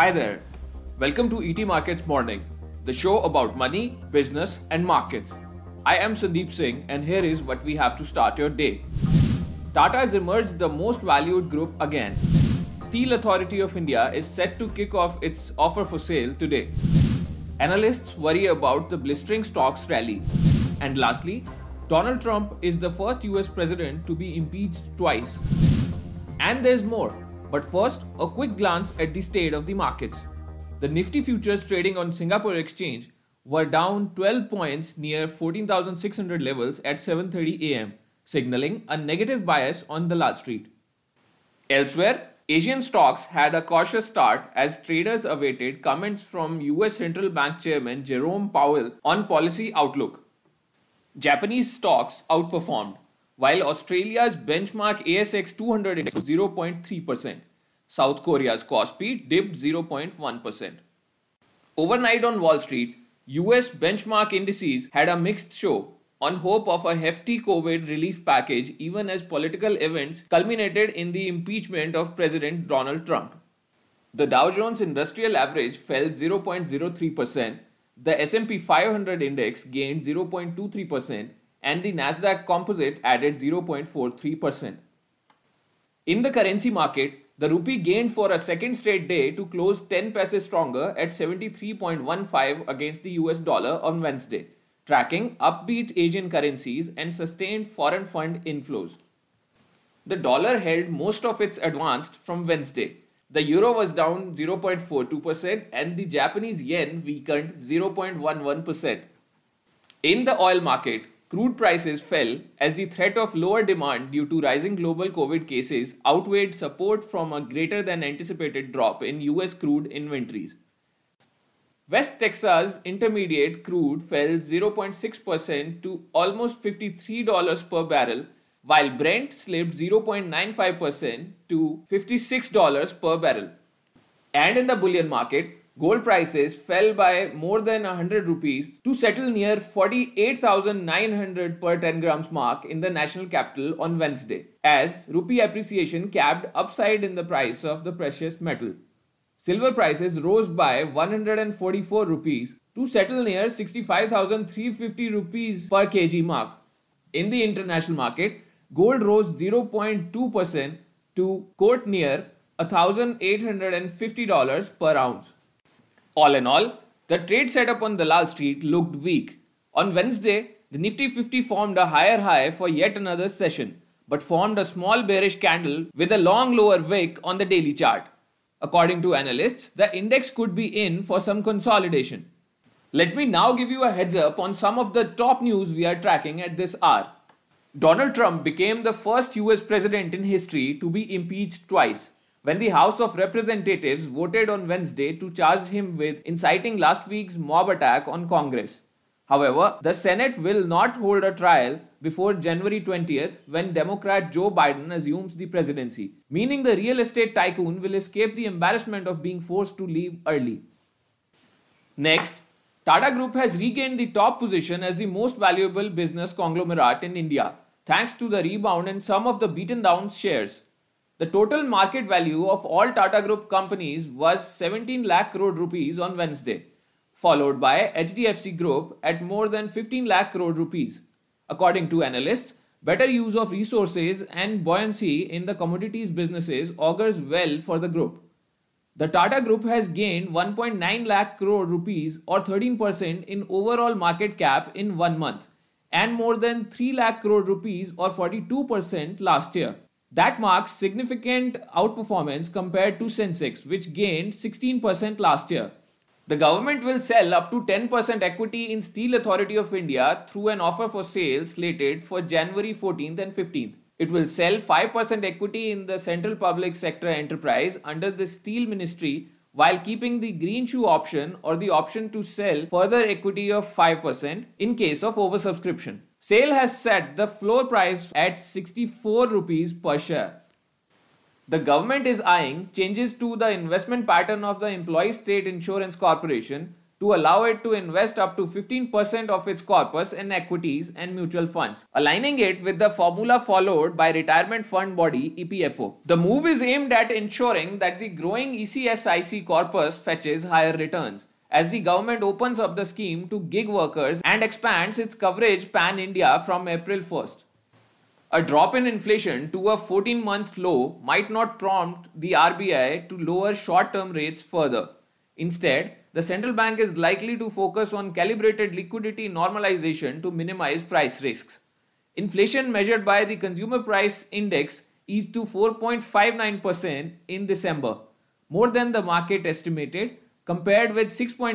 Hi there. Welcome to ET Markets Morning, the show about money, business, and markets. I am Sandeep Singh, and here is what we have to start your day. Tata has emerged the most valued group again. Steel Authority of India is set to kick off its offer for sale today. Analysts worry about the blistering stocks rally. And lastly, Donald Trump is the first US president to be impeached twice. And there's more. But first, a quick glance at the state of the markets. The Nifty futures trading on Singapore Exchange were down 12 points near 14,600 levels at 7:30 am, signaling a negative bias on the Wall Street. Elsewhere, Asian stocks had a cautious start as traders awaited comments from US Central Bank Chairman Jerome Powell on policy outlook. Japanese stocks outperformed, while Australia's benchmark ASX 200 index was 0.3%. South Korea's Kospi dipped 0.1%. Overnight on Wall Street, US benchmark indices had a mixed show on hope of a hefty COVID relief package even as political events culminated in the impeachment of President Donald Trump. The Dow Jones Industrial Average fell 0.03%, the S&P 500 index gained 0.23%, and the Nasdaq Composite added 0.43%. In the currency market, the rupee gained for a second straight day to close 10 paise stronger at 73.15 against the US dollar on Wednesday, tracking upbeat Asian currencies and sustained foreign fund inflows. The dollar held most of its advance from Wednesday. The euro was down 0.42% and the Japanese yen weakened 0.11%. In the oil market, crude prices fell as the threat of lower demand due to rising global COVID cases outweighed support from a greater than anticipated drop in US crude inventories. West Texas Intermediate crude fell 0.6% to almost $53 per barrel, while Brent slipped 0.95% to $56 per barrel. And in the bullion market, gold prices fell by more than 100 rupees to settle near 48,900 per 10 grams mark in the national capital on Wednesday, as rupee appreciation capped upside in the price of the precious metal. Silver prices rose by 144 rupees to settle near 65,350 rupees per kg mark. In the international market, gold rose 0.2% to quote near $1,850 per ounce. All in all, the trade setup on Dalal Street looked weak. On Wednesday, the Nifty 50 formed a higher high for yet another session, but formed a small bearish candle with a long lower wick on the daily chart. According to analysts, the index could be in for some consolidation. Let me now give you a heads up on some of the top news we are tracking at this hour. Donald Trump became the first US president in history to be impeached twice, when the House of Representatives voted on Wednesday to charge him with inciting last week's mob attack on Congress. However, the Senate will not hold a trial before January 20th when Democrat Joe Biden assumes the presidency, meaning the real estate tycoon will escape the embarrassment of being forced to leave early. Next, Tata Group has regained the top position as the most valuable business conglomerate in India, thanks to the rebound in some of the beaten down shares. The total market value of all Tata Group companies was 17 lakh crore rupees on Wednesday, followed by HDFC Group at more than 15 lakh crore rupees. According to analysts, better use of resources and buoyancy in the commodities businesses augurs well for the group. The Tata Group has gained 1.9 lakh crore rupees or 13% in overall market cap in 1 month and more than 3 lakh crore rupees or 42% last year. That marks significant outperformance compared to Sensex, which gained 16% last year. The government will sell up to 10% equity in Steel Authority of India through an offer for sale slated for January 14th and 15th. It will sell 5% equity in the Central Public Sector Enterprise under the Steel Ministry while keeping the green shoe option or the option to sell further equity of 5% in case of oversubscription. SAIL has set the floor price at 64 rupees per share. The government is eyeing changes to the investment pattern of the Employee State Insurance Corporation to allow it to invest up to 15% of its corpus in equities and mutual funds, aligning it with the formula followed by retirement fund body EPFO. The move is aimed at ensuring that the growing ECSIC corpus fetches higher returns, as the government opens up the scheme to gig workers and expands its coverage pan-India from April 1st. A drop in inflation to a 14-month low might not prompt the RBI to lower short-term rates further. Instead, the central bank is likely to focus on calibrated liquidity normalization to minimize price risks. Inflation measured by the Consumer Price Index eased to 4.59% in December, more than the market estimated, compared with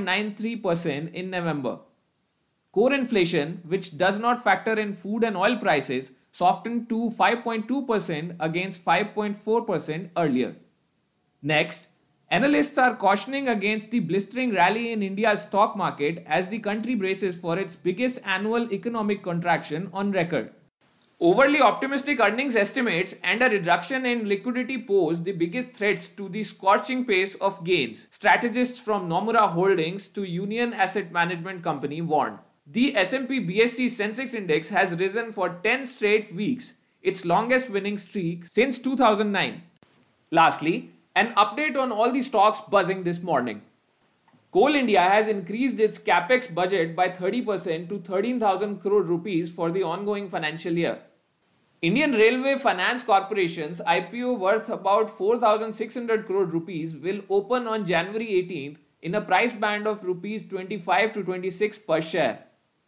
6.93% in November. Core inflation, which does not factor in food and oil prices, softened to 5.2% against 5.4% earlier. Next, analysts are cautioning against the blistering rally in India's stock market as the country braces for its biggest annual economic contraction on record. Overly optimistic earnings estimates and a reduction in liquidity pose the biggest threats to the scorching pace of gains, strategists from Nomura Holdings to Union Asset Management Company warned. The S&P BSE Sensex Index has risen for 10 straight weeks, its longest winning streak since 2009. Lastly, an update on all the stocks buzzing this morning. Coal India has increased its capex budget by 30% to 13,000 crore rupees for the ongoing financial year. Indian Railway Finance Corporation's IPO worth about 4,600 crore rupees will open on January 18th in a price band of rupees 25 to 26 per share.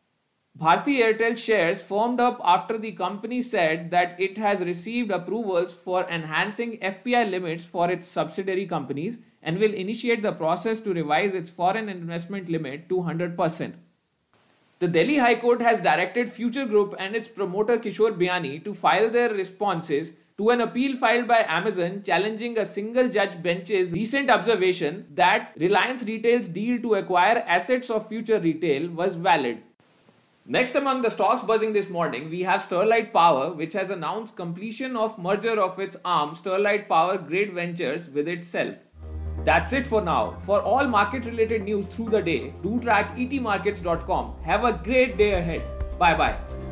Bharti Airtel shares firmed up after the company said that it has received approvals for enhancing FPI limits for its subsidiary companies and will initiate the process to revise its foreign investment limit to 100%. The Delhi High Court has directed Future Group and its promoter Kishore Biyani to file their responses to an appeal filed by Amazon challenging a single judge bench's recent observation that Reliance Retail's deal to acquire assets of Future Retail was valid. Next among the stocks buzzing this morning, we have Sterlite Power, which has announced completion of merger of its arm Sterlite Power Grid Ventures with itself. That's it for now. For all market related news through the day, do track etmarkets.com. Have a great day ahead. Bye bye.